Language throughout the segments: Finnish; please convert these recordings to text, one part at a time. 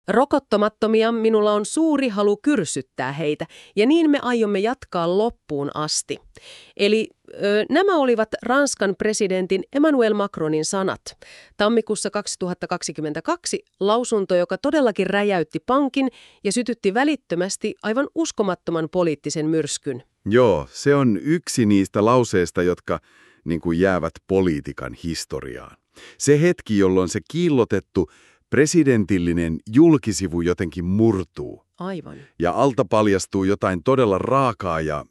Rokottamattomia minulla on suuri halu kyrsyttää heitä, ja niin me aiomme jatkaa loppuun asti. Eli nämä olivat Ranskan presidentin Emmanuel Macronin sanat. Tammikuussa 2022 lausunto, joka todellakin räjäytti pankin ja sytytti välittömästi aivan uskomattoman poliittisen myrskyn. Joo, se on yksi niistä lauseista, jotka jäävät politiikan historiaan. Se hetki, jolloin se kiillotettu presidentillinen julkisivu jotenkin murtuu. Aivan. Ja alta paljastuu jotain todella raakaa ja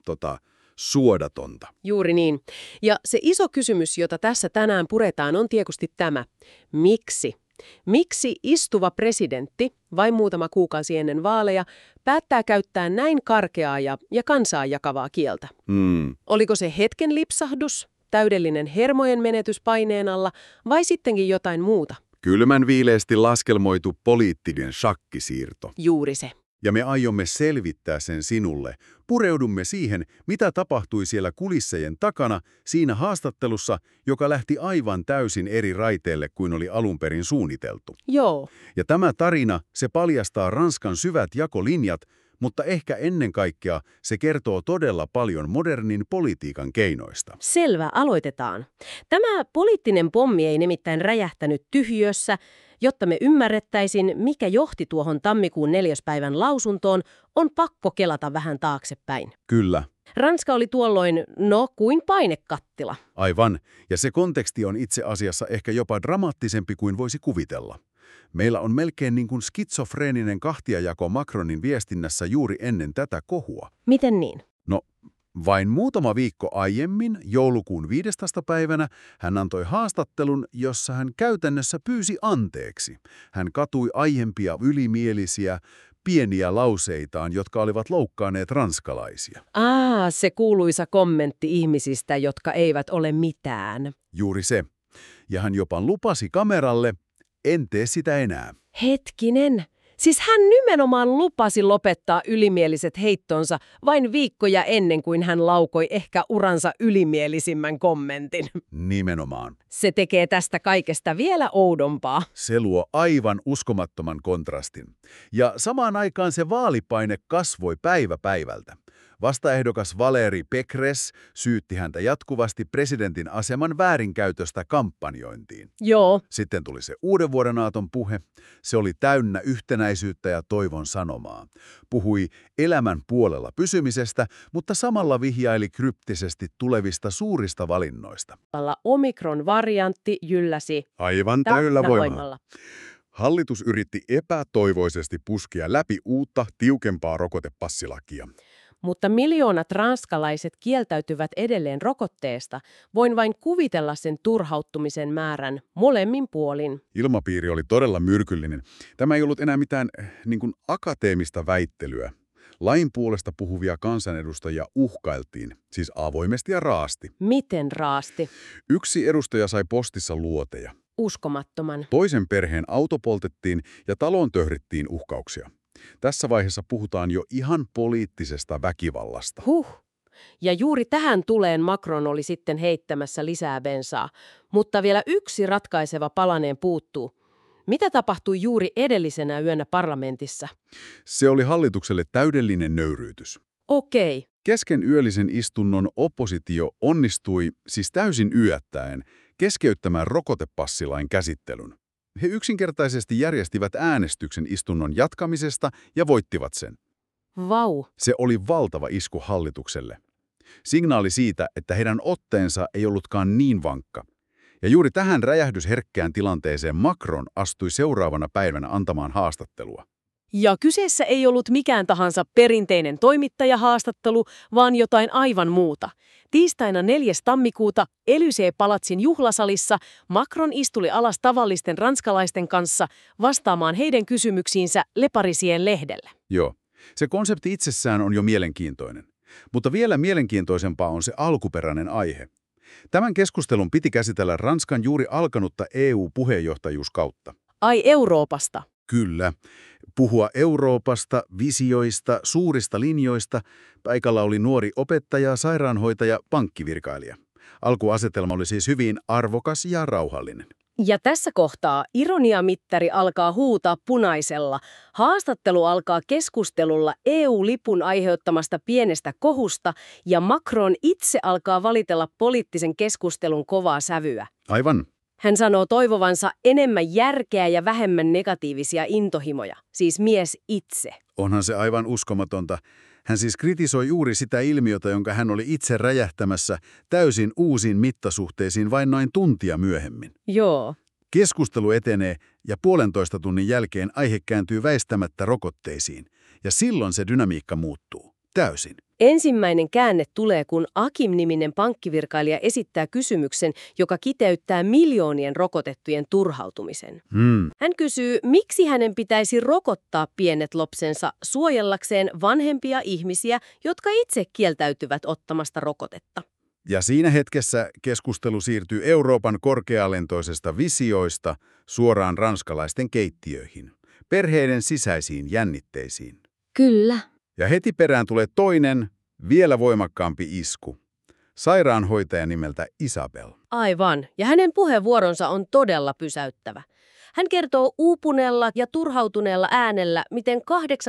suodatonta. Juuri niin. Ja se iso kysymys, jota tässä tänään puretaan, on tietysti tämä. Miksi? Miksi istuva presidentti, vain muutama kuukausi ennen vaaleja, päättää käyttää näin karkeaa ja kansaa jakavaa kieltä? Oliko se hetken lipsahdus, täydellinen hermojen menetys paineen alla vai sittenkin jotain muuta? Kylmän viileästi laskelmoitu poliittinen shakkisiirto. Juuri se. Ja me aiomme selvittää sen sinulle. Pureudumme siihen, mitä tapahtui siellä kulissejen takana siinä haastattelussa, joka lähti aivan täysin eri raiteelle kuin oli alun perin suunniteltu. Joo. Ja tämä tarina, se paljastaa Ranskan syvät jakolinjat, mutta ehkä ennen kaikkea se kertoo todella paljon modernin politiikan keinoista. Selvä, aloitetaan. Tämä poliittinen pommi ei nimittäin räjähtänyt tyhjössä. Jotta me ymmärrettäisiin, mikä johti tuohon tammikuun 4. päivän lausuntoon, on pakko kelata vähän taaksepäin. Kyllä. Ranska oli tuolloin, kuin painekattila. Aivan, ja se konteksti on itse asiassa ehkä jopa dramaattisempi kuin voisi kuvitella. Meillä on melkein niin kuin skitsofreeninen kahtiajako Macronin viestinnässä juuri ennen tätä kohua. Miten niin? No, vain muutama viikko aiemmin, joulukuun 15. päivänä, hän antoi haastattelun, jossa hän käytännössä pyysi anteeksi. Hän katui aiempia ylimielisiä, pieniä lauseitaan, jotka olivat loukkaaneet ranskalaisia. Se kuuluisa kommentti ihmisistä, jotka eivät ole mitään. Juuri se. Ja hän jopa lupasi kameralle, en tee sitä enää. Hetkinen. Siis hän nimenomaan lupasi lopettaa ylimieliset heittonsa vain viikkoja ennen kuin hän laukoi ehkä uransa ylimielisimmän kommentin. Nimenomaan. Se tekee tästä kaikesta vielä oudompaa. Se luo aivan uskomattoman kontrastin. Ja samaan aikaan se vaalipaine kasvoi päivä päivältä. Vastaehdokas Valérie Pécresse syytti häntä jatkuvasti presidentin aseman väärinkäytöstä kampanjointiin. Joo. Sitten tuli se uudenvuodenaaton puhe. Se oli täynnä yhtenäisyyttä ja toivon sanomaa. Puhui elämän puolella pysymisestä, mutta samalla vihjaili kryptisesti tulevista suurista valinnoista. Omikron-variantti jylläsi Aivan täyllä voimalla. Hallitus yritti epätoivoisesti puskea läpi uutta, tiukempaa rokotepassilakia. Mutta miljoonat ranskalaiset kieltäytyvät edelleen rokotteesta. Voin vain kuvitella sen turhauttumisen määrän molemmin puolin. Ilmapiiri oli todella myrkyllinen. Tämä ei ollut enää mitään akateemista väittelyä. Lain puolesta puhuvia kansanedustajia uhkailtiin, siis avoimesti ja raasti. Miten raasti? Yksi edustaja sai postissa luoteja. Uskomattoman. Toisen perheen auto poltettiin ja taloon töhrittiin uhkauksia. Tässä vaiheessa puhutaan jo ihan poliittisesta väkivallasta. Ja juuri tähän tuleen Macron oli sitten heittämässä lisää bensaa. Mutta vielä yksi ratkaiseva palaneen puuttuu. Mitä tapahtui juuri edellisenä yönä parlamentissa? Se oli hallitukselle täydellinen nöyryytys. Okei. Kesken yöllisen istunnon oppositio onnistui, siis täysin yöttäen, keskeyttämään rokotepassilain käsittelyn. He yksinkertaisesti järjestivät äänestyksen istunnon jatkamisesta ja voittivat sen. Vau. Se oli valtava isku hallitukselle. Signaali siitä, että heidän otteensa ei ollutkaan niin vankka. Ja juuri tähän räjähdysherkkään tilanteeseen Macron astui seuraavana päivänä antamaan haastattelua. Ja kyseessä ei ollut mikään tahansa perinteinen toimittajahaastattelu, vaan jotain aivan muuta. Tiistaina 4. tammikuuta Élysée-palatsin juhlasalissa Macron istui alas tavallisten ranskalaisten kanssa vastaamaan heidän kysymyksiinsä Le Parisien lehdellä. Joo, se konsepti itsessään on jo mielenkiintoinen. Mutta vielä mielenkiintoisempaa on se alkuperäinen aihe. Tämän keskustelun piti käsitellä Ranskan juuri alkanutta EU-puheenjohtajuuskautta. Ai Euroopasta? Kyllä. Puhua Euroopasta, visioista, suurista linjoista. Paikalla oli nuori opettaja, sairaanhoitaja, pankkivirkailija. Alkuasetelma oli siis hyvin arvokas ja rauhallinen. Ja tässä kohtaa ironiamittari alkaa huutaa punaisella. Haastattelu alkaa keskustelulla EU-lipun aiheuttamasta pienestä kohusta ja Macron itse alkaa valitella poliittisen keskustelun kovaa sävyä. Aivan. Hän sanoo toivovansa enemmän järkeä ja vähemmän negatiivisia intohimoja, siis mies itse. Onhan se aivan uskomatonta. Hän siis kritisoi juuri sitä ilmiötä, jonka hän oli itse räjähtämässä täysin uusiin mittasuhteisiin vain noin tuntia myöhemmin. Joo. Keskustelu etenee ja 1,5 tunnin jälkeen aihe kääntyy väistämättä rokotteisiin. Ja silloin se dynamiikka muuttuu. Täysin. Ensimmäinen käänne tulee, kun Akim-niminen pankkivirkailija esittää kysymyksen, joka kiteyttää miljoonien rokotettujen turhautumisen. Hän kysyy, miksi hänen pitäisi rokottaa pienet lapsensa suojellakseen vanhempia ihmisiä, jotka itse kieltäytyvät ottamasta rokotetta. Ja siinä hetkessä keskustelu siirtyy Euroopan korkealentoisesta visioista suoraan ranskalaisten keittiöihin, perheiden sisäisiin jännitteisiin. Kyllä. Ja heti perään tulee toinen, vielä voimakkaampi isku. Sairaanhoitaja nimeltä Isabel. Aivan, ja hänen puheenvuoronsa on todella pysäyttävä. Hän kertoo uupuneella ja turhautuneella äänellä, miten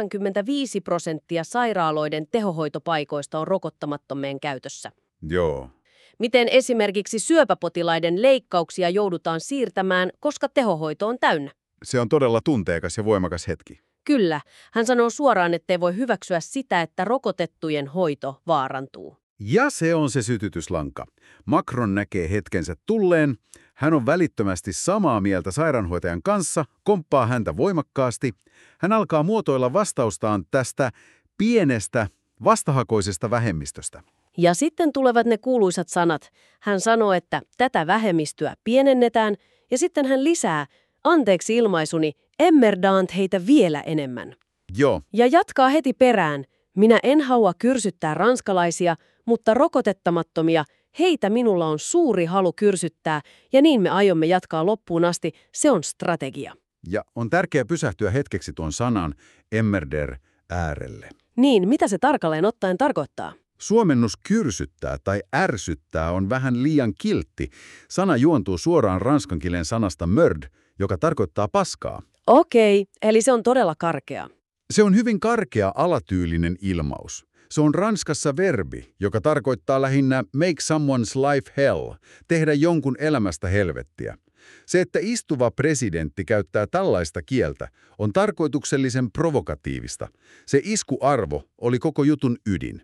85% sairaaloiden tehohoitopaikoista on rokottamattomien käytössä. Joo. Miten esimerkiksi syöpäpotilaiden leikkauksia joudutaan siirtämään, koska tehohoito on täynnä. Se on todella tunteikas ja voimakas hetki. Kyllä, hän sanoo suoraan, ettei voi hyväksyä sitä, että rokotettujen hoito vaarantuu. Ja se on se sytytyslanka. Macron näkee hetkensä tulleen. Hän on välittömästi samaa mieltä sairaanhoitajan kanssa, komppaa häntä voimakkaasti. Hän alkaa muotoilla vastaustaan tästä pienestä, vastahakoisesta vähemmistöstä. Ja sitten tulevat ne kuuluisat sanat. Hän sanoo, että tätä vähemmistöä pienennetään, ja sitten hän lisää, anteeksi ilmaisuni, emmerdant heitä vielä enemmän. Joo. Ja jatkaa heti perään, minä en halua kyrsyttää ranskalaisia, mutta rokotettamattomia, heitä minulla on suuri halu kyrsyttää, ja niin me aiomme jatkaa loppuun asti, se on strategia. Ja on tärkeää pysähtyä hetkeksi tuon sanan emmerder äärelle. Niin, mitä se tarkalleen ottaen tarkoittaa? Suomennus kyrsyttää tai ärsyttää on vähän liian kiltti. Sana juontuu suoraan ranskan kielen sanasta mörd, joka tarkoittaa paskaa. Okei, eli se on todella karkea. Se on hyvin karkea alatyylinen ilmaus. Se on Ranskassa verbi, joka tarkoittaa lähinnä make someone's life hell, tehdä jonkun elämästä helvettiä. Se, että istuva presidentti käyttää tällaista kieltä, on tarkoituksellisen provokatiivista. Se iskuarvo oli koko jutun ydin.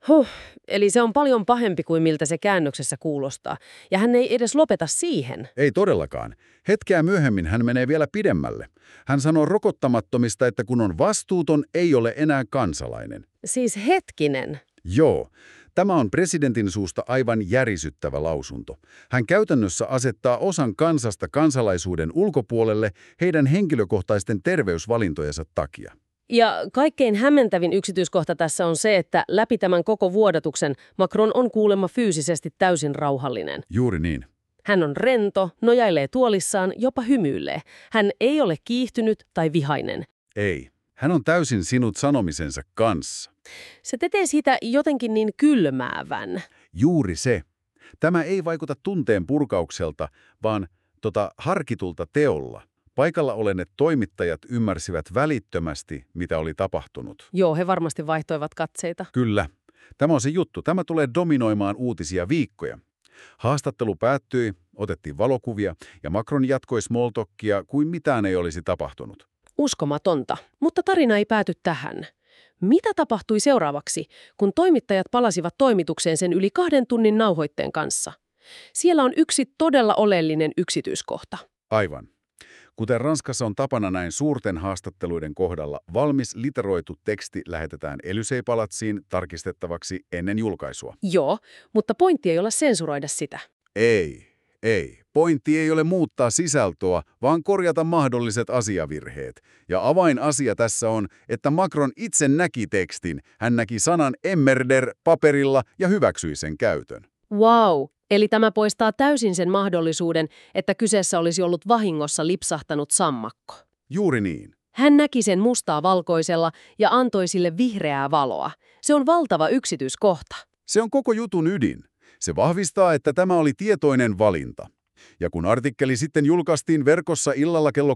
Eli se on paljon pahempi kuin miltä se käännöksessä kuulostaa, ja hän ei edes lopeta siihen. Ei todellakaan. Hetkeä myöhemmin hän menee vielä pidemmälle. Hän sanoo rokottamattomista, että kun on vastuuton, ei ole enää kansalainen. Siis hetkinen. Joo. Tämä on presidentin suusta aivan järisyttävä lausunto. Hän käytännössä asettaa osan kansasta kansalaisuuden ulkopuolelle heidän henkilökohtaisten terveysvalintojensa takia. Ja kaikkein hämmentävin yksityiskohta tässä on se, että läpi tämän koko vuodatuksen Macron on kuulemma fyysisesti täysin rauhallinen. Juuri niin. Hän on rento, nojailee tuolissaan, jopa hymyilee. Hän ei ole kiihtynyt tai vihainen. Ei. Hän on täysin sinut sanomisensa kanssa. Se tekee siitä jotenkin niin kylmäävän. Juuri se. Tämä ei vaikuta tunteen purkaukselta, vaan harkitulta teolla. Paikalla oleneet toimittajat ymmärsivät välittömästi, mitä oli tapahtunut. Joo, he varmasti vaihtoivat katseita. Kyllä. Tämä on se juttu. Tämä tulee dominoimaan uutisia viikkoja. Haastattelu päättyi, otettiin valokuvia ja Macron jatkoi small talkia kuin mitään ei olisi tapahtunut. Uskomatonta, mutta tarina ei pääty tähän. Mitä tapahtui seuraavaksi, kun toimittajat palasivat toimitukseen sen yli 2 tunnin nauhoitteen kanssa? Siellä on yksi todella oleellinen yksityiskohta. Aivan. Kuten Ranskassa on tapana näin suurten haastatteluiden kohdalla, valmis literoitu teksti lähetetään Élysée-palatsiin tarkistettavaksi ennen julkaisua. Joo, mutta pointti ei ole sensuroida sitä. Ei. Pointti ei ole muuttaa sisältöä, vaan korjata mahdolliset asiavirheet. Ja avainasia tässä on, että Macron itse näki tekstin. Hän näki sanan emmerder paperilla ja hyväksyi sen käytön. Wow! Eli tämä poistaa täysin sen mahdollisuuden, että kyseessä olisi ollut vahingossa lipsahtanut sammakko. Juuri niin. Hän näki sen mustaa valkoisella ja antoi sille vihreää valoa. Se on valtava yksityiskohta. Se on koko jutun ydin. Se vahvistaa, että tämä oli tietoinen valinta. Ja kun artikkeli sitten julkaistiin verkossa illalla kello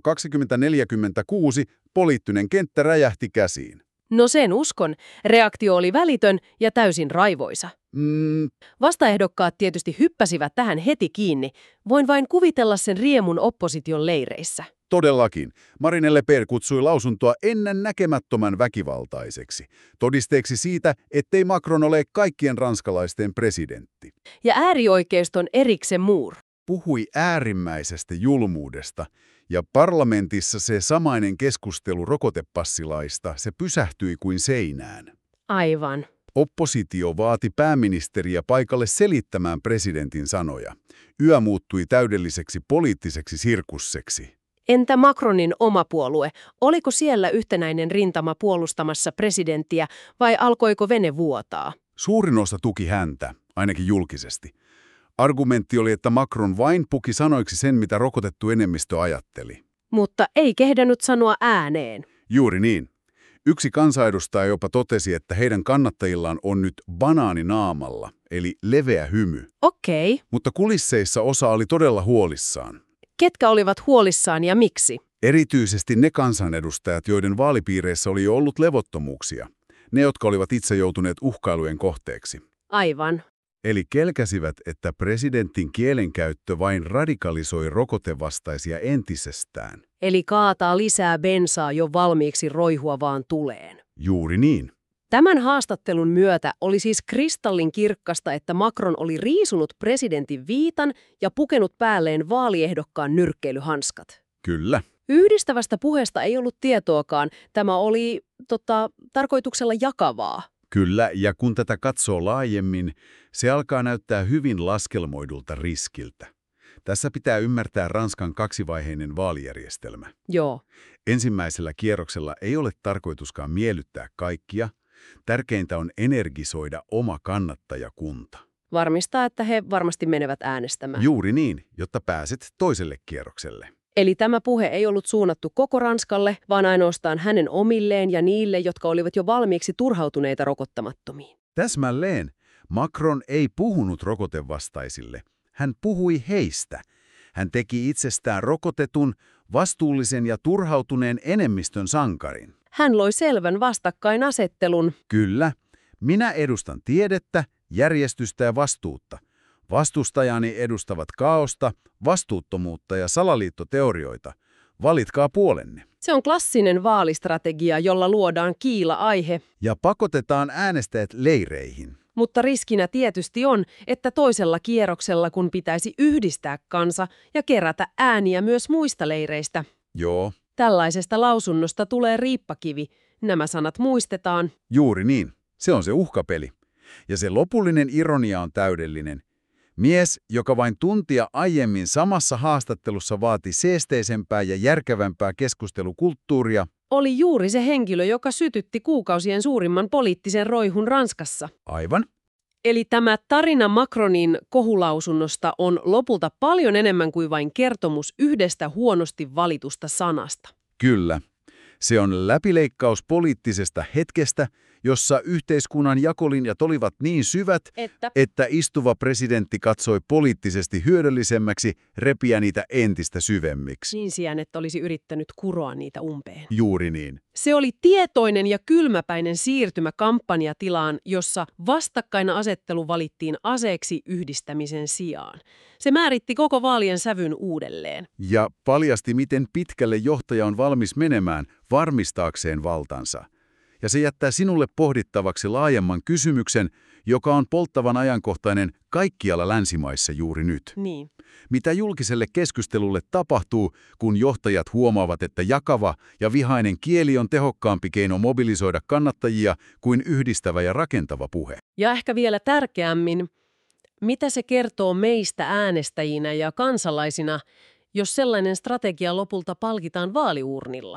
20.46, poliittinen kenttä räjähti käsiin. No sen uskon. Reaktio oli välitön ja täysin raivoisa. Vastaehdokkaat tietysti hyppäsivät tähän heti kiinni. Voin vain kuvitella sen riemun opposition leireissä. Todellakin. Marine Le Pen kutsui lausuntoa ennennäkemättömän väkivaltaiseksi, todisteeksi siitä, ettei Macron ole kaikkien ranskalaisten presidentti. Ja äärioikeiston Éric Zemmour Puhui äärimmäisestä julmuudesta, ja parlamentissa se samainen keskustelu rokotepassilaista, se pysähtyi kuin seinään. Aivan. Oppositio vaati pääministeriä paikalle selittämään presidentin sanoja. Yö muuttui täydelliseksi poliittiseksi sirkusseksi. Entä Macronin oma puolue? Oliko siellä yhtenäinen rintama puolustamassa presidenttiä vai alkoiko vene vuotaa? Suurin osa tuki häntä, ainakin julkisesti. Argumentti oli, että Macron vain puki sanoiksi sen, mitä rokotettu enemmistö ajatteli. Mutta ei kehdannut sanoa ääneen. Juuri niin. Yksi kansanedustaja jopa totesi, että heidän kannattajillaan on nyt banaani naamalla, eli leveä hymy. Okei. Mutta kulisseissa osa oli todella huolissaan. Ketkä olivat huolissaan ja miksi? Erityisesti ne kansanedustajat, joiden vaalipiireissä oli jo ollut levottomuuksia. Ne, jotka olivat itse joutuneet uhkailujen kohteeksi. Aivan. Eli kelkäsivät, että presidentin kielenkäyttö vain radikalisoi rokotevastaisia entisestään. Eli kaataa lisää bensaa jo valmiiksi roihuavaan tuleen. Juuri niin. Tämän haastattelun myötä oli siis kristallin kirkkasta, että Macron oli riisunut presidentin viitan ja pukenut päälleen vaaliehdokkaan nyrkkeilyhanskat. Kyllä. Yhdistävästä puheesta ei ollut tietoakaan. Tämä oli tarkoituksella jakavaa. Kyllä, ja kun tätä katsoo laajemmin, se alkaa näyttää hyvin laskelmoidulta riskiltä. Tässä pitää ymmärtää Ranskan kaksivaiheinen vaalijärjestelmä. Joo. Ensimmäisellä kierroksella ei ole tarkoituskaan miellyttää kaikkia. Tärkeintä on energisoida oma kannattajakunta. Varmistaa, että he varmasti menevät äänestämään. Juuri niin, jotta pääset toiselle kierrokselle. Eli tämä puhe ei ollut suunnattu koko Ranskalle, vaan ainoastaan hänen omilleen ja niille, jotka olivat jo valmiiksi turhautuneita rokottamattomiin. Täsmälleen. Macron ei puhunut rokotevastaisille. Hän puhui heistä. Hän teki itsestään rokotetun, vastuullisen ja turhautuneen enemmistön sankarin. Hän loi selvän vastakkainasettelun. Kyllä. Minä edustan tiedettä, järjestystä ja vastuutta. Vastustajani edustavat kaaosta, vastuuttomuutta ja salaliittoteorioita. Valitkaa puolenne. Se on klassinen vaalistrategia, jolla luodaan kiila-aihe. Ja pakotetaan äänestäjät leireihin. Mutta riskinä tietysti on, että toisella kierroksella, kun pitäisi yhdistää kansa ja kerätä ääniä myös muista leireistä. Joo. Tällaisesta lausunnosta tulee riippakivi. Nämä sanat muistetaan. Juuri niin. Se on se uhkapeli. Ja se lopullinen ironia on täydellinen. Mies, joka vain tuntia aiemmin samassa haastattelussa vaati seesteisempää ja järkevämpää keskustelukulttuuria, oli juuri se henkilö, joka sytytti kuukausien suurimman poliittisen roihun Ranskassa. Aivan. Eli tämä tarina Macronin kohulausunnosta on lopulta paljon enemmän kuin vain kertomus yhdestä huonosti valitusta sanasta. Kyllä. Se on läpileikkaus poliittisesta hetkestä, jossa yhteiskunnan jakolinjat olivat niin syvät, että istuva presidentti katsoi poliittisesti hyödyllisemmäksi repiä niitä entistä syvemmiksi. Niin sijaan, että olisi yrittänyt kuroa niitä umpeen. Juuri niin. Se oli tietoinen ja kylmäpäinen siirtymä kampanjatilaan, jossa vastakkainasettelu valittiin aseeksi yhdistämisen sijaan. Se määritti koko vaalien sävyn uudelleen. Ja paljasti, miten pitkälle johtaja on valmis menemään varmistaakseen valtansa. Ja se jättää sinulle pohdittavaksi laajemman kysymyksen, joka on polttavan ajankohtainen kaikkialla länsimaissa juuri nyt. Niin. Mitä julkiselle keskustelulle tapahtuu, kun johtajat huomaavat, että jakava ja vihainen kieli on tehokkaampi keino mobilisoida kannattajia kuin yhdistävä ja rakentava puhe? Ja ehkä vielä tärkeämmin, mitä se kertoo meistä äänestäjinä ja kansalaisina, jos sellainen strategia lopulta palkitaan vaaliurnilla?